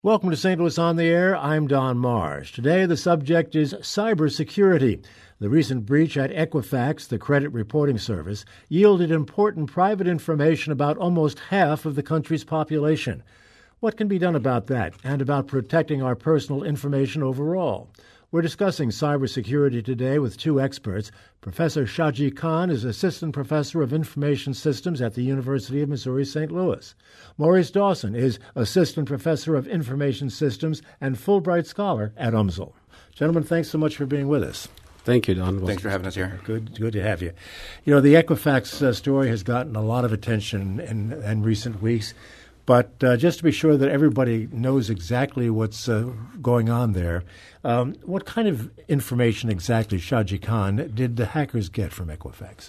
Welcome to St. Louis on the Air. I'm Don Marsh. Today, the subject is cybersecurity. The recent breach at Equifax, the credit reporting service, yielded important private information about almost half of the country's population. What can be done about that and about protecting our personal information overall? We're discussing cybersecurity today with two experts. Professor Shaji Khan is Assistant Professor of Information Systems at the University of Missouri-St. Louis. Maurice Dawson is Assistant Professor of Information Systems and Fulbright Scholar at UMSL. Gentlemen, thanks so much for being with us. Thank you, Don. Thanks for having us here. Good to have you. You know, the Equifax story has gotten a lot of attention in recent weeks. But just to be sure that everybody knows exactly what's going on there, what kind of information exactly, Shaji Khan, did the hackers get from Equifax?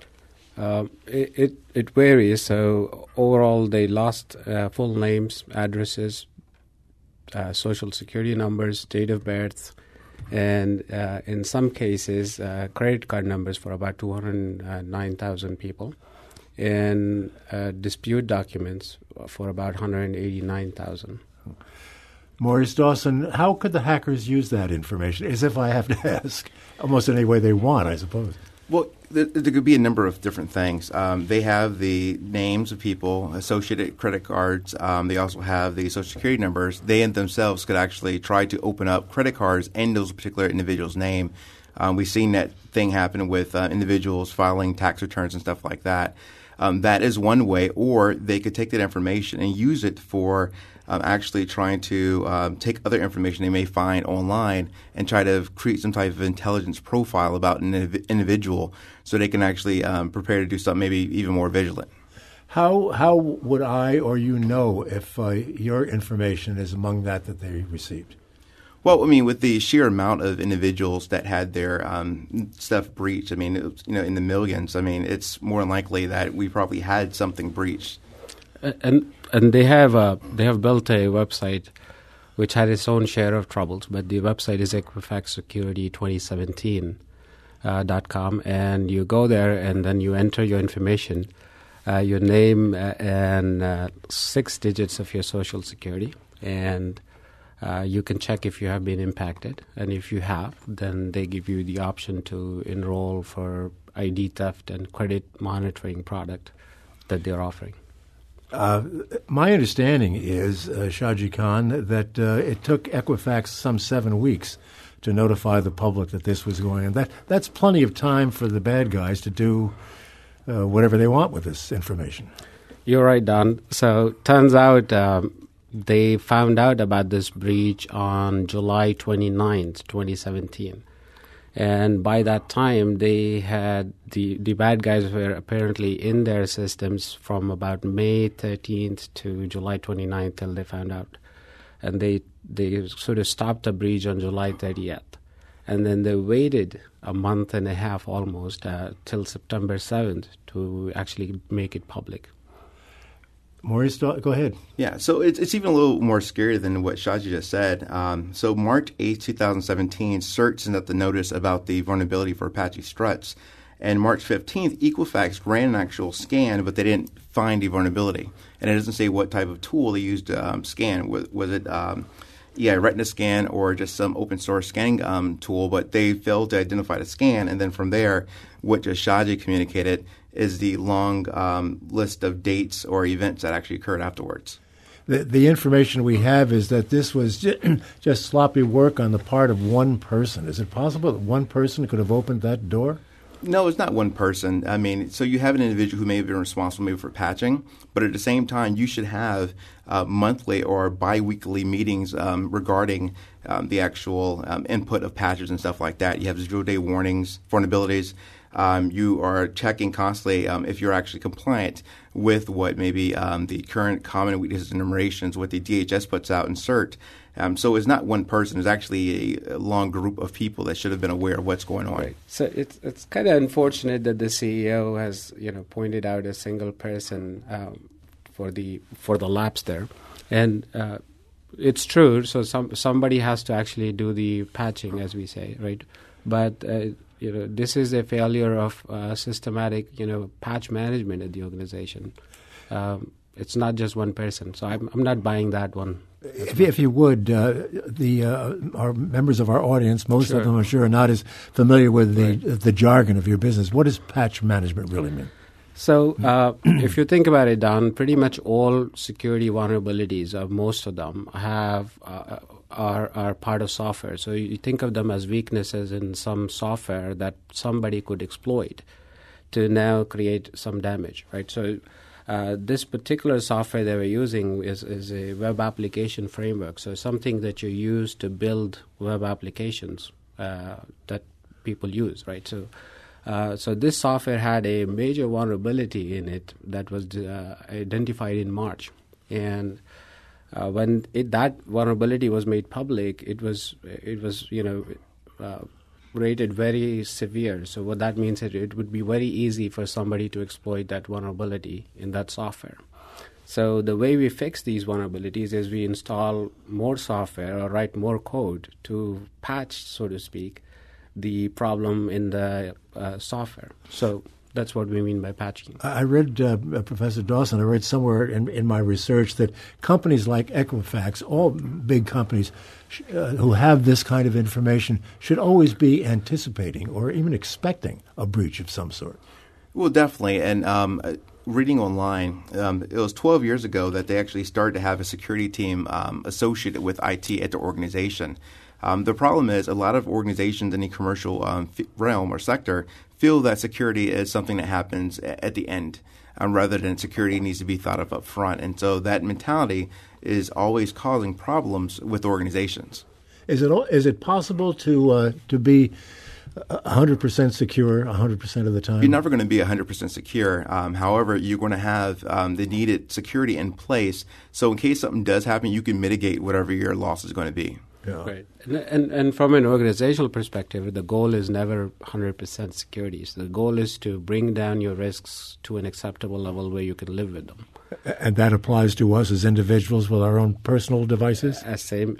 It varies. So overall, they lost full names, addresses, social security numbers, date of birth, and in some cases, credit card numbers for about 209,000 people. And dispute documents for about 189,000. Maurice Dawson, how could the hackers use that information? As if I have to ask. Almost any way they want, I suppose. Well, there could be a number of different things. They have the names of people, associated credit cards. They also have the Social Security numbers. They themselves could actually try to open up credit cards in those particular individuals' name. We've seen that thing happen with individuals filing tax returns and stuff like that. That is one way, or they could take that information and use it for actually trying to take other information they may find online and try to create some type of intelligence profile about an individual so they can actually prepare to do something maybe even more vigilant. How would I or you know if your information is among that they received? Well, I mean, with the sheer amount of individuals that had their stuff breached, I mean, it was, in the millions. I mean, it's more than likely that we probably had something breached. And they have built a website which had its own share of troubles, but the website is EquifaxSecurity2017.com, and you go there and then you enter your information, your name and 6 digits of your Social Security, and you can check if you have been impacted, and if you have, then they give you the option to enroll for ID theft and credit monitoring product that they're offering. My understanding is, Shaji Khan, that it took Equifax some 7 weeks to notify the public that this was going on. That's plenty of time for the bad guys to do whatever they want with this information. You're right, Don. So turns out they found out about this breach on July 29th, 2017. And by that time, they had the bad guys were apparently in their systems from about May 13th to July 29th till they found out. And they sort of stopped the breach on July 30th. And then they waited a month and a half almost till September 7th to actually make it public. Maurice, go ahead. Yeah, so it's even a little more scary than what Shaji just said. So March 8, 2017, CERT sent out the notice about the vulnerability for Apache Struts. And March 15th, Equifax ran an actual scan, but they didn't find the vulnerability. And it doesn't say what type of tool they used to scan. Was it retina scan or just some open source scanning tool, but they failed to identify the scan. And then from there, what just Shaji communicated is the long list of dates or events that actually occurred afterwards. The information we have is that this was just sloppy work on the part of one person. Is it possible that one person could have opened that door? No, it's not one person. I mean, so you have an individual who may have been responsible maybe for patching, but at the same time, you should have monthly or biweekly meetings regarding the actual input of patches and stuff like that. You have 0-day warnings, vulnerabilities. You are checking constantly if you're actually compliant with what maybe the current common weaknesses and enumerations, what the DHS puts out in CERT. So it's not one person. It's actually a long group of people that should have been aware of what's going on. Right. So it's kind of unfortunate that the CEO has pointed out a single person for the lapse there, and it's true. So somebody has to actually do the patching, as we say, right? But this is a failure of systematic patch management at the organization. it's not just one person. So I'm not buying that one. If you would, our members of our audience, most of them I'm sure are not as familiar with the jargon of your business. What does patch management really mean? So if you think about it, Don, pretty much all security vulnerabilities, most of them, are part of software. So you think of them as weaknesses in some software that somebody could exploit to now create some damage, right? So this particular software they were using is a web application framework. So something that you use to build web applications that people use, right? So this software had a major vulnerability in it that was identified in March, and when that vulnerability was made public, it was rated very severe. So what that means is it would be very easy for somebody to exploit that vulnerability in that software. So the way we fix these vulnerabilities is we install more software or write more code to patch, so to speak, the problem in the software. So that's what we mean by patching. I read, Professor Dawson, I read somewhere in my research that companies like Equifax, all big companies who have this kind of information, should always be anticipating or even expecting a breach of some sort. Well, definitely. And reading online, it was 12 years ago that they actually started to have a security team associated with IT at their organization. The problem is a lot of organizations in the commercial realm or sector feel that security is something that happens at the end rather than security needs to be thought of up front. And so that mentality is always causing problems with organizations. Is it possible to be 100% secure 100% of the time? You're never going to be 100% secure. However, you're going to have the needed security in place. So in case something does happen, you can mitigate whatever your loss is going to be. Yeah. Right. And from an organizational perspective, the goal is never 100% security. So the goal is to bring down your risks to an acceptable level where you can live with them. And that applies to us as individuals with our own personal devices? Same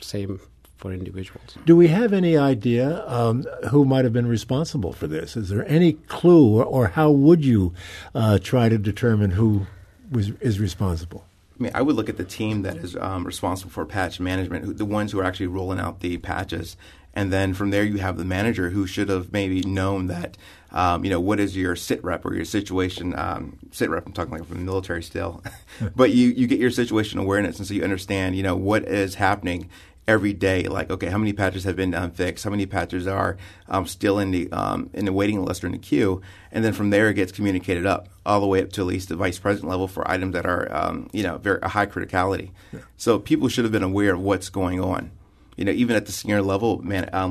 for individuals. Do we have any idea who might have been responsible for this? Is there any clue, or how would you try to determine who is responsible? I mean, I would look at the team that is responsible for patch management, the ones who are actually rolling out the patches. And then from there, you have the manager who should have maybe known that, what is your sit rep or your situation, sit rep, I'm talking like from the military still. But you get your situation awareness, and so you understand, what is happening every day. Like, okay, how many patches have been fixed? How many patches are still in the waiting list or in the queue? And then from there, it gets communicated up all the way up to at least the vice president level for items that are, very high criticality. Yeah. So people should have been aware of what's going on. Even at the senior level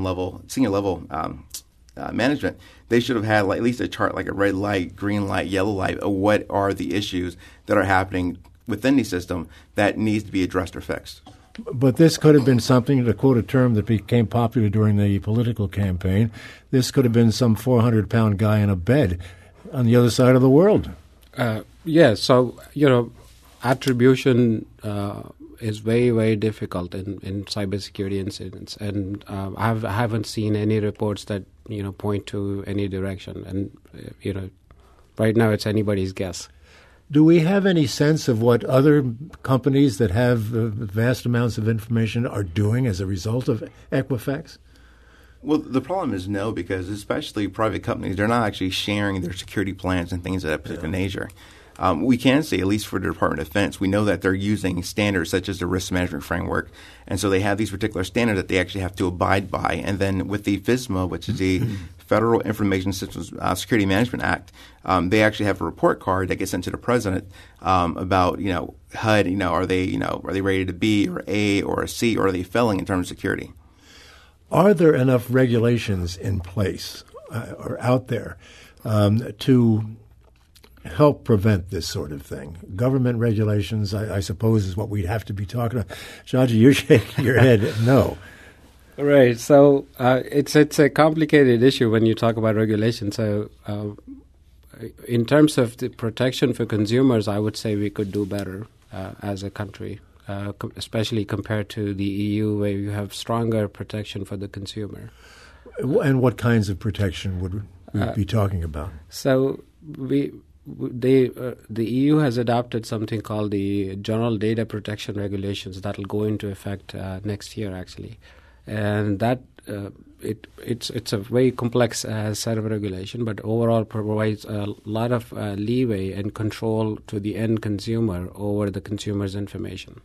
management, they should have had at least a chart, like a red light, green light, yellow light, of what are the issues that are happening within the system that needs to be addressed or fixed. But this could have been something, to quote a term that became popular during the political campaign, this could have been some 400-pound guy in a bed on the other side of the world. So, attribution is very, very difficult in cybersecurity incidents. And I haven't seen any reports that, point to any direction. And, right now it's anybody's guess. Do we have any sense of what other companies that have vast amounts of information are doing as a result of Equifax? Well, the problem is no, because especially private companies, they're not actually sharing their security plans and things of that particular nature. We can say, at least for the Department of Defense, we know that they're using standards such as the risk management framework. And so they have these particular standards that they actually have to abide by. And then with the FISMA, which is the Federal Information Systems Security Management Act, they actually have a report card that gets sent to the president about, HUD, are they rated a B or A or a C, or are they failing in terms of security? Are there enough regulations in place or out there to help prevent this sort of thing? Government regulations, I suppose, is what we'd have to be talking about. Shaji, you're shaking your head no. Right. So it's a complicated issue when you talk about regulation. So in terms of the protection for consumers, I would say we could do better as a country, especially compared to the EU, where you have stronger protection for the consumer. And what kinds of protection would we be talking about? So the EU has adopted something called the General Data Protection Regulations that will go into effect next year, actually, and that it's a very complex set of regulation, but overall provides a lot of leeway and control to the end consumer over the consumer's information.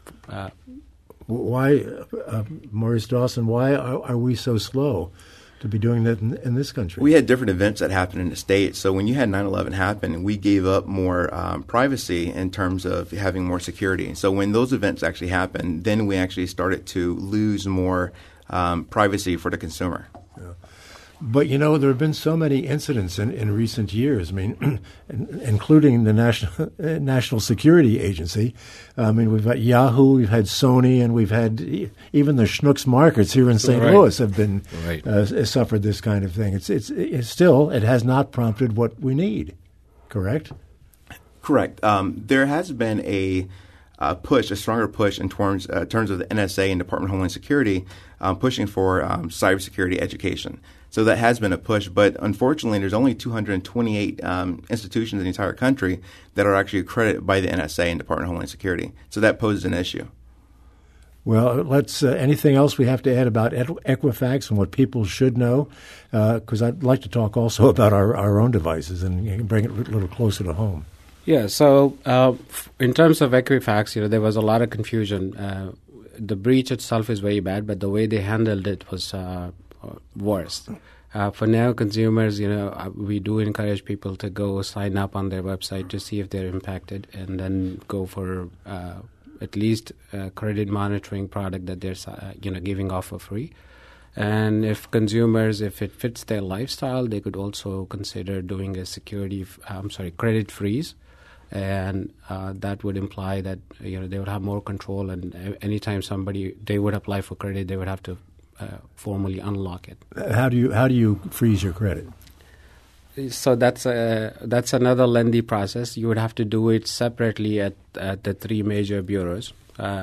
Why, Maurice Dawson? Why are we so slow to be doing that in this country? We had different events that happened in the States. So when you had 9/11 happen, we gave up more privacy in terms of having more security. So when those events actually happened, then we actually started to lose more privacy for the consumer. Yeah. But, there have been so many incidents in recent years, I mean, including the National Security Agency. I mean, we've got Yahoo, we've had Sony, and we've had even the Schnucks markets here in St. Louis have been suffered this kind of thing. It's still, it has not prompted what we need, correct? Correct. There has been a stronger push in terms of the NSA and Department of Homeland Security pushing for cybersecurity education. So that has been a push, but unfortunately, there's only 228 institutions in the entire country that are actually accredited by the NSA and Department of Homeland Security. So that poses an issue. Well, let's. Anything else we have to add about Equifax and what people should know? Because I'd like to talk also about our own devices and bring it a little closer to home. Yeah. So in terms of Equifax, there was a lot of confusion. The breach itself is very bad, but the way they handled it was worse. For now, consumers, we do encourage people to go sign up on their website to see if they're impacted, and then go for at least a credit monitoring product that they're giving off for free. And if consumers, if it fits their lifestyle, they could also consider doing a credit freeze. And that would imply that they would have more control, and anytime they would apply for credit, they would have to formally unlock it. How do you freeze your credit? So that's another lengthy process. You would have to do it separately at the three major bureaus,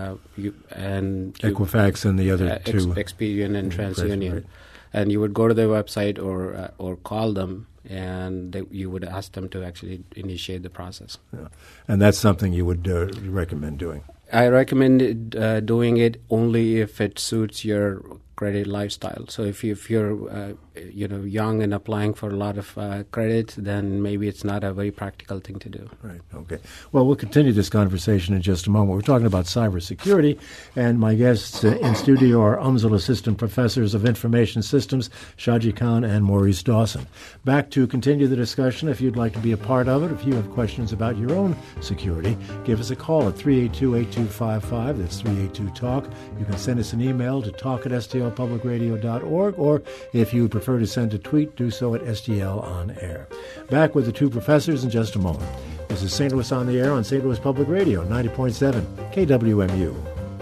Equifax and the other two, Experian and TransUnion. Right. And you would go to their website or call them, and you would ask them to actually initiate the process. Yeah. And that's something you would recommend doing? I recommend doing it only if it suits your credit lifestyle. So if you're young and applying for a lot of credit, then maybe it's not a very practical thing to do. Right. Okay. Well, we'll continue this conversation in just a moment. We're talking about cybersecurity, and my guests in studio are UMSL Assistant Professors of Information Systems, Shaji Khan and Maurice Dawson. Back to continue the discussion. If you'd like to be a part of it, if you have questions about your own security, give us a call at 382-8255. That's 382-TALK. You can send us an email to talk@stlpublicradio.org, or if you would prefer to send a tweet, do so at STL On Air. Back with the two professors in just a moment. This is St. Louis on the Air on St. Louis Public Radio, 90.7 KWMU.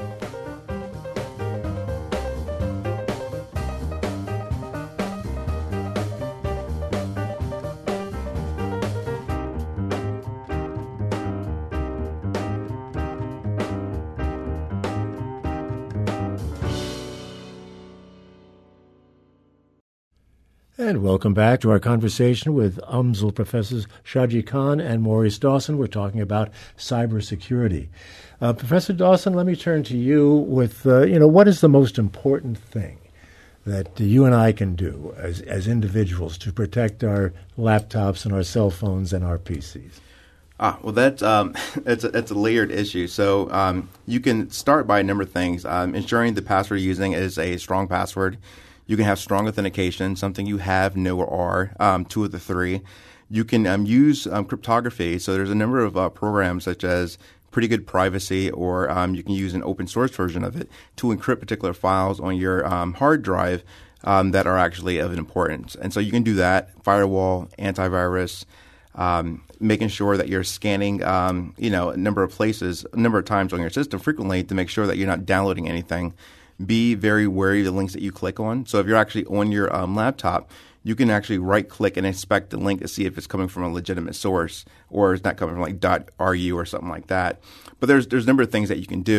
And welcome back to our conversation with UMSL Professors Shaji Khan and Maurice Dawson. We're talking about cybersecurity. Professor Dawson, let me turn to you with, what is the most important thing that you and I can do as individuals to protect our laptops and our cell phones and our PCs? Well, that's it's a layered issue. So you can start by a number of things. Ensuring the password you're using is a strong password. You can have strong authentication, something you have, know, or are, two of the three. You can use cryptography. So there's a number of programs such as Pretty Good Privacy, or you can use an open source version of it to encrypt particular files on your hard drive that are actually of importance. And so you can do that, firewall, antivirus, making sure that you're scanning, a number of places, a number of times on your system frequently to make sure that you're not downloading anything. Be very wary of the links that you click on. So if you're actually on your laptop, you can actually right-click and inspect the link to see if it's coming from a legitimate source or it's not coming from like .ru or something like that. But there's a number of things that you can do.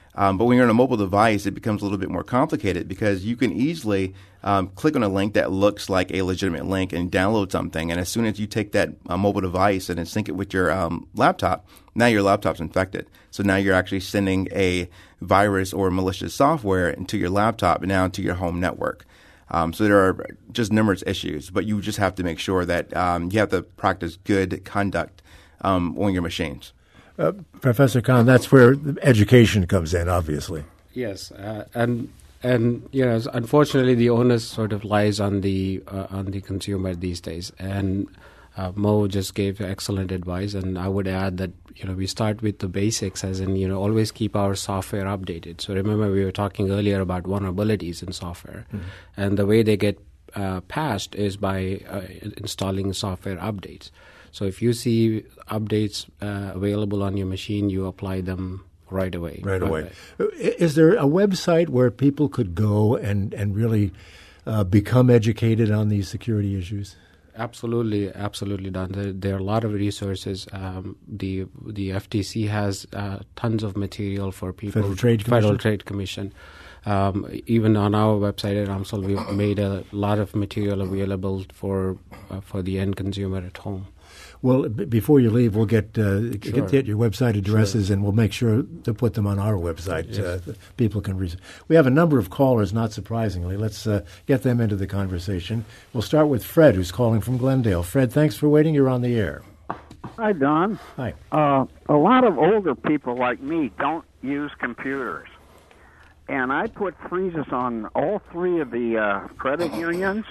But when you're on a mobile device, it becomes a little bit more complicated because you can easily click on a link that looks like a legitimate link and download something. And as soon as you take that mobile device and then sync it with your laptop, now your laptop's infected. So now you're actually sending a virus or malicious software into your laptop and now into your home network. So there are just numerous issues, but you just have to make sure that you have to practice good conduct on your machines. Professor Kahn, that's where education comes in, obviously. Yes, and unfortunately, the onus sort of lies on the consumer these days. And Mo just gave excellent advice, and I would add that we start with the basics, as in always keep our software updated. So remember, we were talking earlier about vulnerabilities in software, and the way they get patched is by installing software updates. So if you see updates available on your machine, you apply them right away. Right away. Is there a website where people could go and really become educated on these security issues? Absolutely, Don. There are a lot of resources. The FTC has tons of material for people. Federal Trade Commission. Even on our website at AMSL, we've made a lot of material available for the end consumer at home. Well, before you leave, we'll get your website addresses, and we'll make sure to put them on our website. Yes. People can read. We have a number of callers, not surprisingly. Let's get them into the conversation. We'll start with Fred, who's calling from Glendale. Fred, thanks for waiting. You're on the air. Hi, Don. Hi. A lot of older people like me don't use computers. And I put freezes on all three of the credit unions.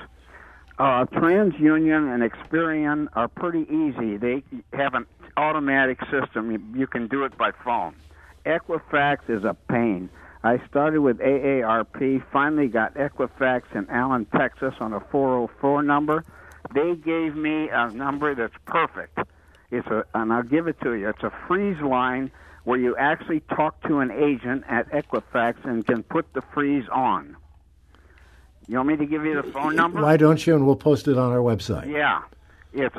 TransUnion and Experian are pretty easy. They have an automatic system. You can do it by phone. Equifax is a pain. I started with AARP, finally got Equifax in Allen, Texas on a 404 number. They gave me a number that's perfect. And I'll give it to you. It's a freeze line where you actually talk to an agent at Equifax and can put the freeze on. You want me to give you the phone number? Why don't you? And we'll post it on our website. Yeah. It's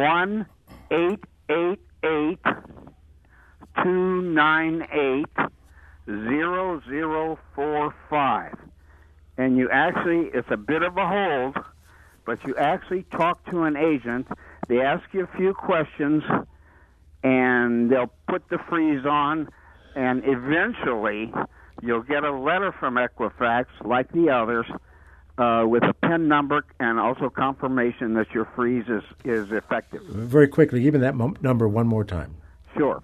1-888-298-0045. And you actually, it's a bit of a hold, but you actually talk to an agent. They ask you a few questions, and they'll put the freeze on, and eventually you'll get a letter from Equifax, like the others, with a PIN number and also confirmation that your freeze is effective. Very quickly, give me that number one more time. Sure.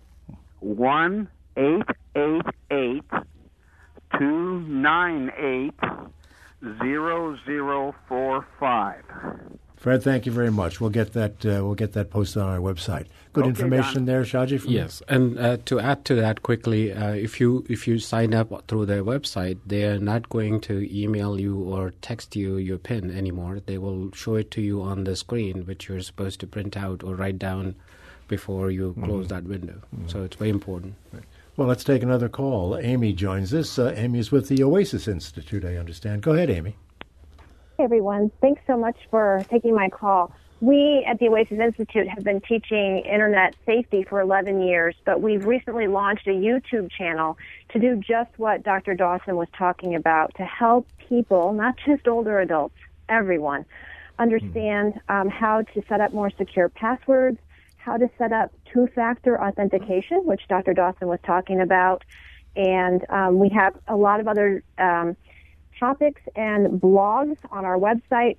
1-888-298-0045. Fred, thank you very much. We'll get that posted on our website. Good Okay, information Don. there, Shaji. Yes, and to add to that quickly, if you sign up through their website, they are not going to email you or text you your PIN anymore. They will show it to you on the screen, which you're supposed to print out or write down before you close that window. So it's very important. Right. Well, let's take another call. Amy joins us. Amy is with the Oasis Institute, I understand. Go ahead, Amy. Hey, everyone. Thanks so much for taking my call. We at the Oasis Institute have been teaching Internet safety for 11 years, but we've recently launched a YouTube channel to do just what Dr. Dawson was talking about, to help people, not just older adults, everyone, understand how to set up more secure passwords, how to set up two-factor authentication, which Dr. Dawson was talking about, and we have a lot of other topics and blogs on our website,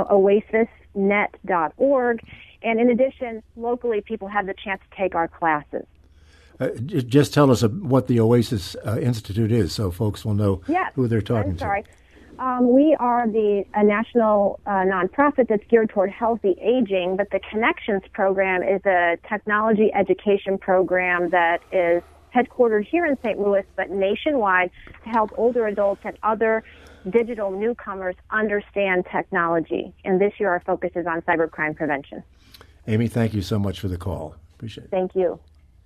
oasisnet.org. And in addition, locally, people have the chance to take our classes. Just tell us what the Oasis Institute is so folks will know who they're talking to. We are a national nonprofit that's geared toward healthy aging, but the Connections program is a technology education program that is headquartered here in St. Louis, but nationwide, to help older adults and other digital newcomers understand technology. And this year our focus is on cybercrime prevention. Amy, thank you so much for the call. Appreciate it. Thank you.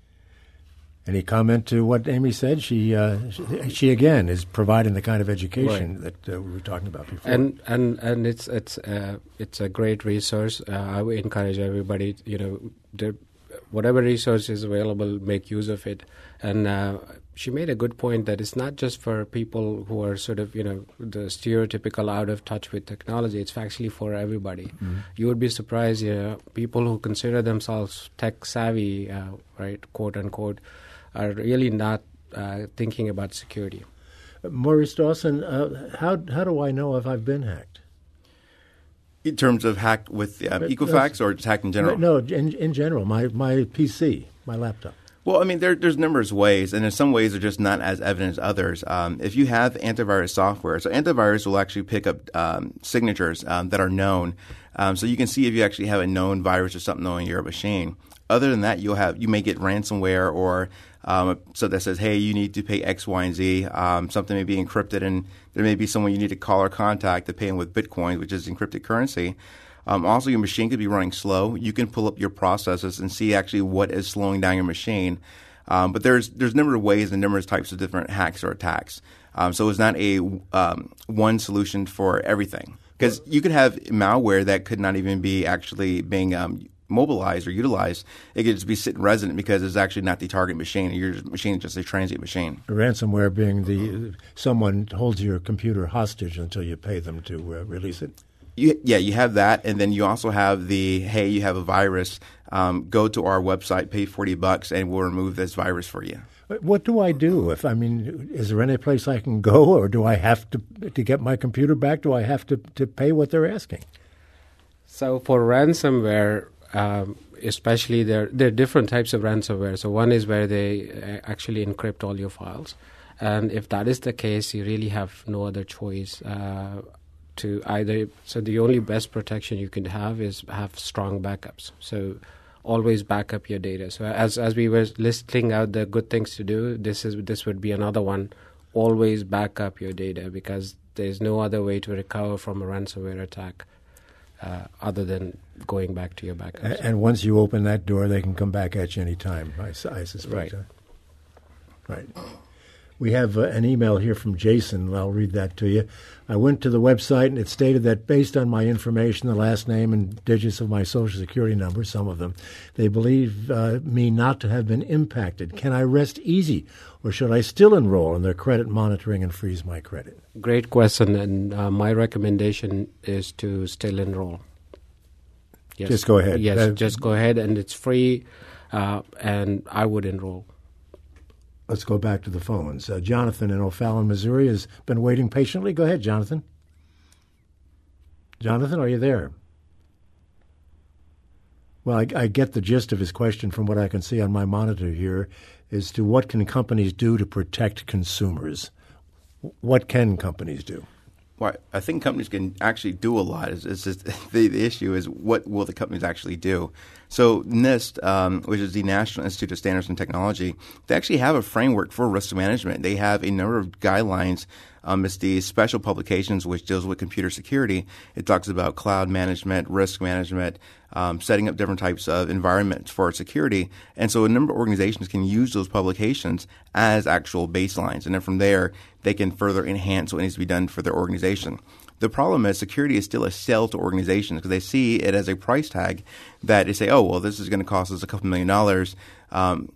Any comment to what Amy said? She again is providing the kind of education that we were talking about before. And it's a great resource. I would encourage everybody, whatever resource is available, make use of it. And she made a good point that it's not just for people who are sort of, the stereotypical out of touch with technology. It's actually for everybody. Mm-hmm. You would be surprised, people who consider themselves tech savvy, right, quote unquote, are really not thinking about security. Maurice Dawson, how do I know if I've been hacked? In terms of hacked with Equifax or just hacked in general? No, in general, my PC, my laptop. Well, I mean, there's numerous ways, and in some ways they're just not as evident as others. If you have antivirus software, so antivirus will actually pick up signatures that are known, so you can see if you actually have a known virus or something on your machine. Other than that, you may get ransomware or so that says, hey, you need to pay X, Y, and Z. Something may be encrypted, and there may be someone you need to call or contact to pay them with Bitcoin, which is encrypted currency. Also, your machine could be running slow. You can pull up your processes and see actually what is slowing down your machine. But there's numerous ways and numerous types of different hacks or attacks. So it's not a one solution for everything. Because you could have malware that could not even be actually being mobilized or utilized. It could just be sitting resident because it's actually not the target machine. Your machine is just a transient machine. Ransomware being someone holds your computer hostage until you pay them to release it. You have that, and then you also have hey, you have a virus. Go to our website, pay $40, and we'll remove this virus for you. What do I do? Is there any place I can go, or do I have to get my computer back? Do I have to pay what they're asking? So for ransomware, especially there are different types of ransomware. So one is where they actually encrypt all your files, and if that is the case, you really have no other choice. So the only best protection you can have is have strong backups. So always back up your data. So as we were listing out the good things to do, this would be another one. Always back up your data because there's no other way to recover from a ransomware attack other than going back to your backups. And once you open that door, they can come back at you any time, I suspect. Right. We have an email here from Jason. I'll read that to you. I went to the website, and it stated that based on my information, the last name and digits of my Social Security number, some of them, they believe me not to have been impacted. Can I rest easy, or should I still enroll in their credit monitoring and freeze my credit? Great question, and my recommendation is to still enroll. Yes. Just go ahead. Yes, just go ahead, and it's free, and I would enroll. Let's go back to the phones. Jonathan in O'Fallon, Missouri, has been waiting patiently. Go ahead, Jonathan. Jonathan, are you there? Well, I get the gist of his question from what I can see on my monitor here as to what can companies do to protect consumers. What can companies do? Well, I think companies can actually do a lot. It's just the issue is what will the companies actually do? So NIST, which is the National Institute of Standards and Technology, they actually have a framework for risk management. They have a number of guidelines. It's the special publications which deals with computer security. It talks about cloud management, risk management, setting up different types of environments for security. And so a number of organizations can use those publications as actual baselines. And then from there, they can further enhance what needs to be done for their organization. The problem is security is still a sell to organizations because they see it as a price tag that they say, oh, well, this is going to cost us a couple $1 million.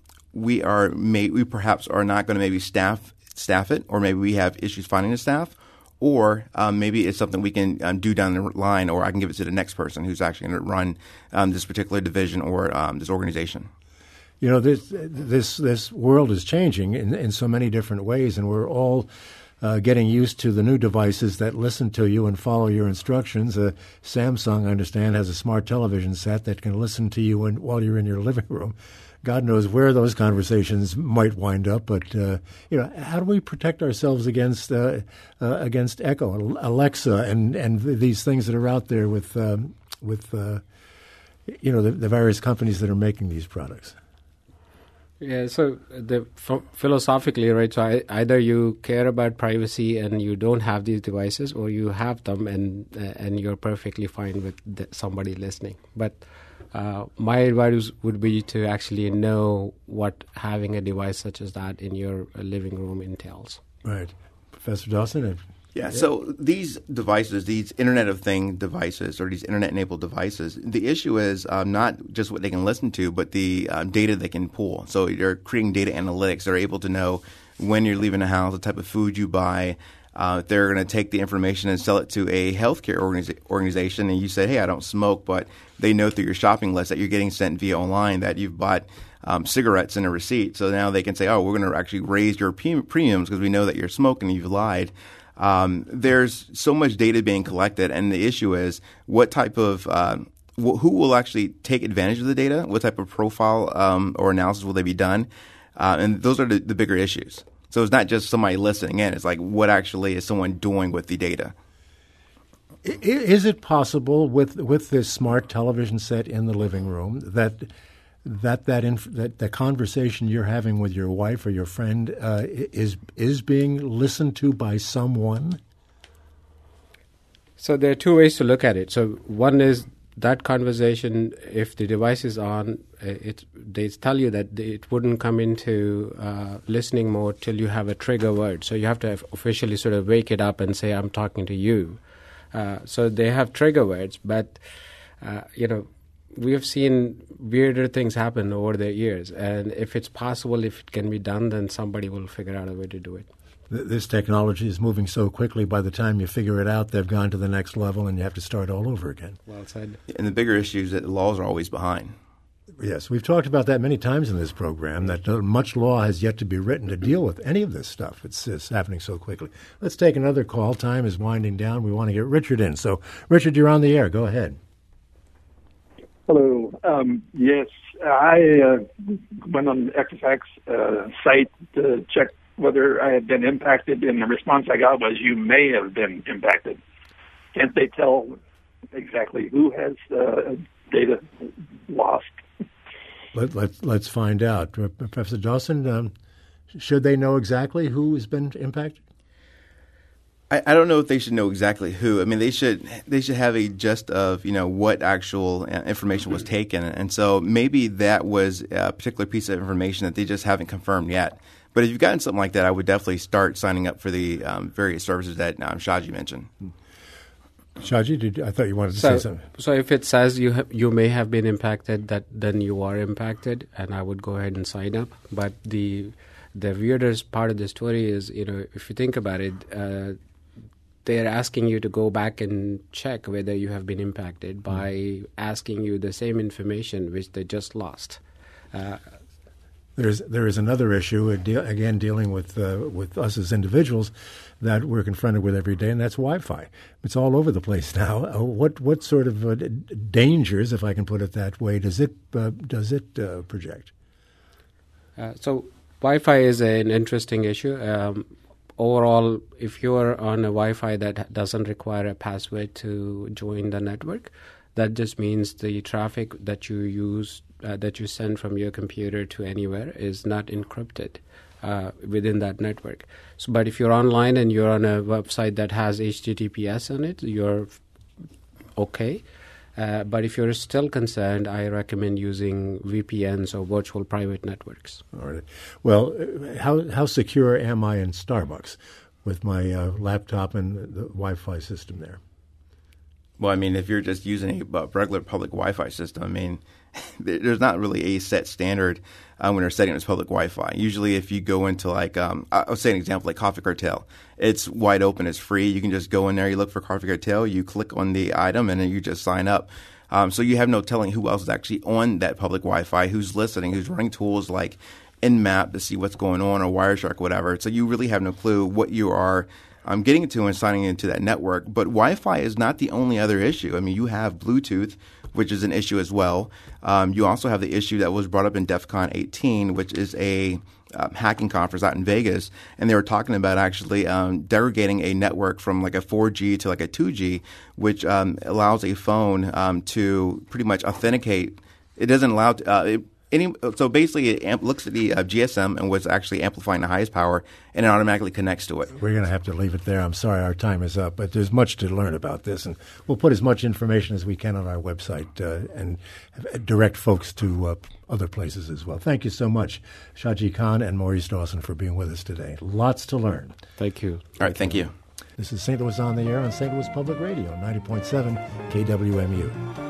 We perhaps are not going to maybe staff it, or maybe we have issues finding the staff, or maybe it's something we can do down the line, or I can give it to the next person who's actually going to run this particular division or this organization. You know, this world is changing in so many different ways, and we're all getting used to the new devices that listen to you and follow your instructions. Samsung, I understand, has a smart television set that can listen to you while you're in your living room. God knows where those conversations might wind up, but how do we protect ourselves against Echo, Alexa, and these things that are out there with the various companies that are making these products? Yeah, so philosophically, right, so either you care about privacy and you don't have these devices, or you have them and you're perfectly fine with somebody listening. But my advice would be to actually know what having a device such as that in your living room entails. Right. Professor Dawson? Yeah, so these devices, these Internet of Things devices or these Internet-enabled devices, the issue is not just what they can listen to, but the data they can pull. So you're creating data analytics. They're able to know when you're leaving the house, the type of food you buy. They're going to take the information and sell it to a healthcare organization, and you say, hey, I don't smoke, but they know through your shopping list that you're getting sent via online that you've bought cigarettes in a receipt. So now they can say, oh, we're going to actually raise your premiums because we know that you're smoking and you've lied. There's so much data being collected, and the issue is what type of who will actually take advantage of the data? What type of profile or analysis will they be done? And those are the bigger issues. So it's not just somebody listening in. It's like what actually is someone doing with the data. Is it possible with this smart television set in the living room that the conversation you're having with your wife or your friend is being listened to by someone? So there are two ways to look at it. So one is that conversation, if the device is on, they tell you that it wouldn't come into listening mode till you have a trigger word. So you have to officially sort of wake it up and say, I'm talking to you. So they have trigger words, but, we have seen weirder things happen over the years. And if it's possible, if it can be done, then somebody will figure out a way to do it. This technology is moving so quickly, by the time you figure it out, they've gone to the next level and you have to start all over again. Well said. And the bigger issue is that the laws are always behind. Yes, we've talked about that many times in this program, that much law has yet to be written to deal with any of this stuff. It's happening so quickly. Let's take another call. Time is winding down. We want to get Richard in. So, Richard, you're on the air. Go ahead. Hello. Yes, I went on the Equifax site to check whether I had been impacted, and the response I got was, you may have been impacted. Can't they tell exactly who has data lost? Let's find out. Professor Dawson, should they know exactly who has been impacted? I don't know if they should know exactly who. I mean, they should have a gist of what actual information was taken, and so maybe that was a particular piece of information that they just haven't confirmed yet. But if you've gotten something like that, I would definitely start signing up for the various services that Shaji mentioned. Shaji, I thought you wanted to say something. So if it says you may have been impacted, then you are impacted, and I would go ahead and sign up. But the weirdest part of the story is, if you think about it, they're asking you to go back and check whether you have been impacted by asking you the same information which they just lost. There is another issue, again, dealing with us as individuals that we're confronted with every day, and that's Wi-Fi. It's all over the place now. What sort of dangers, if I can put it that way, does it project? So Wi-Fi is an interesting issue. Overall, if you're on a Wi-Fi that doesn't require a password to join the network, that just means the traffic that you use, that you send from your computer to anywhere, is not encrypted within that network. So, but if you're online and you're on a website that has HTTPS on it, you're okay. But if you're still concerned, I recommend using VPNs or virtual private networks. All right. Well, how secure am I in Starbucks with my laptop and the Wi-Fi system there? Well, I mean, if you're just using a regular public Wi-Fi system, I mean, there's not really a set standard when they're setting this public Wi-Fi. Usually if you go into I'll say an example like Coffee Cartel. It's wide open. It's free. You can just go in there. You look for Coffee Cartel. You click on the item, and then you just sign up. So you have no telling who else is actually on that public Wi-Fi, who's listening, who's running tools like Nmap to see what's going on, or Wireshark, whatever. So you really have no clue what you are getting into and signing into that network. But Wi-Fi is not the only other issue. I mean, you have Bluetooth, which is an issue as well. You also have the issue that was brought up in DEF CON 18, which is a hacking conference out in Vegas, and they were talking about actually derogating a network from like a 4G to like a 2G, which allows a phone to pretty much authenticate. It doesn't allow so basically it looks at the GSM and what's actually amplifying the highest power, and it automatically connects to it. We're going to have to leave it there. I'm sorry, our time is up, but there's much to learn about this, and we'll put as much information as we can on our website and direct folks to other places as well. Thank you so much, Shaji Khan and Maurice Dawson, for being with us today. Lots to learn. Thank you. All right, thank you. This is St. Louis on the Air on St. Louis Public Radio, 90.7 KWMU.